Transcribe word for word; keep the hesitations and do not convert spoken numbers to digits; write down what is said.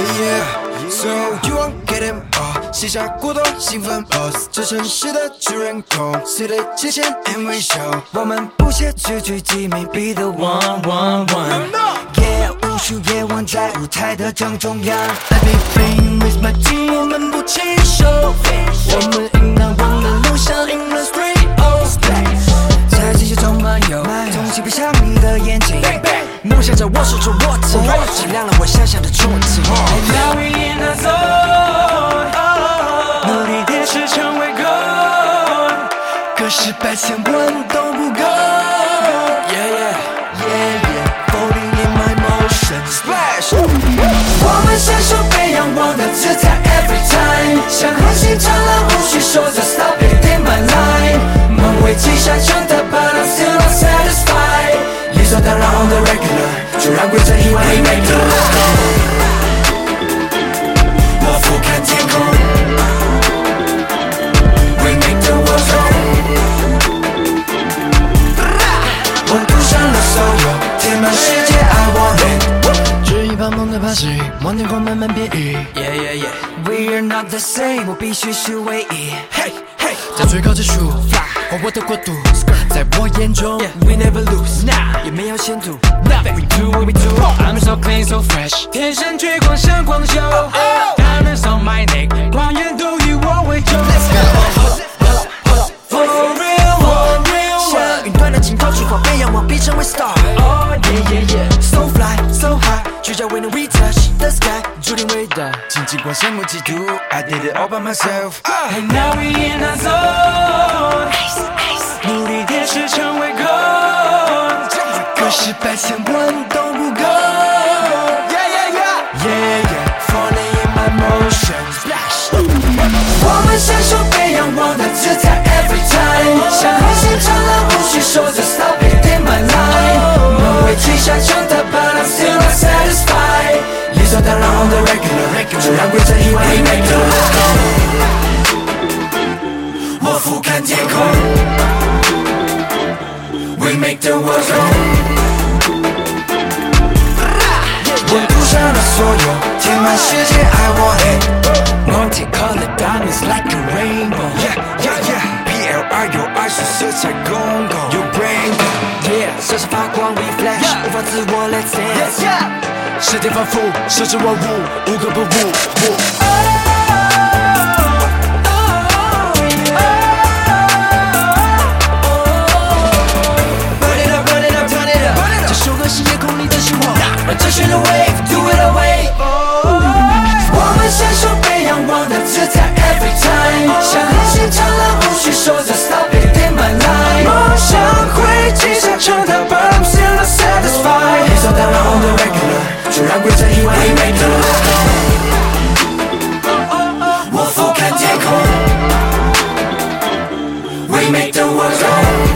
Yeah, so you won't get him all 写下过多兴奋 pose 这城市的主人公随着极限 and we show 我们不屑句句机密 be the one one one Yeah 无数夜晚在舞台的正中央 Let me bring with my team 我们不弃手我们赢了忘了路上赢了 street oh splash 在这些中漫游从起飞向你的眼睛梦想在我手中握紧照亮了我想象的憧憬 Now we in the zone 努力点是成为 goal 可是百千万都不够 Yeah yeah yeah yeah Falling in my motion Splash 我们享受被仰望的姿态 Every time 像恒星灿烂无需说着 Stop it in my line 梦为击下全的 But I'm still not satisfied 理所当然 on the regular 就让规则意外 We make the world go 我俯瞰天空 We make the world go 我赌上了所有填满世界 I want it 只一把梦的把戏望天空慢慢变异 Yeah yeah yeah We are not the same 我必须是唯一 Hey hey 在最高之处 Fly 活我的国度在我眼中 Yeah, we never lose, nah 也没有前途 Nothing we do what we do I'm so clean, so fresh 天生聚光像光秀 Diamonds on my neck 光源都以我为重 Let's go For real, for real 像云端的尽头出发被仰望必成为 star Oh yeah yeah yeah So fly, so high 聚焦 when we touch the sky 注定伟大紧紧光羡慕嫉妒 I did it all by myself And now we in the zone 努力点是成为 goal 可是百千万都不够 Yeah yeah yeah Yeah yeah Falling in my motion Splash 我们享受被仰望的姿态 Every time 像恒星灿烂无需说着 Stop it in my line 梦为击下全的 But I'm still not satisfied 理所当然 on the regular 就让规则意外 We make the world go 我俯瞰天空 We make the world go 我赌上了所有填满世界 I want it Multicolored diamonds like a rainbow Yeah yeah yeah P L R 有爱是色彩公共 Your brain Yeah 闪闪发光 We flash 无法自我 Let's dance 时间反复设置万物无可不入这是the wave, do it away 我们享受被仰望的姿态 Every time 像恒星灿烂无需说着 Stop it in my line 梦想会击下成塔 But I'm still not satisfied 理所当然 on the regular 就让规则意外 We make the world go 我俯瞰天空 We make the world go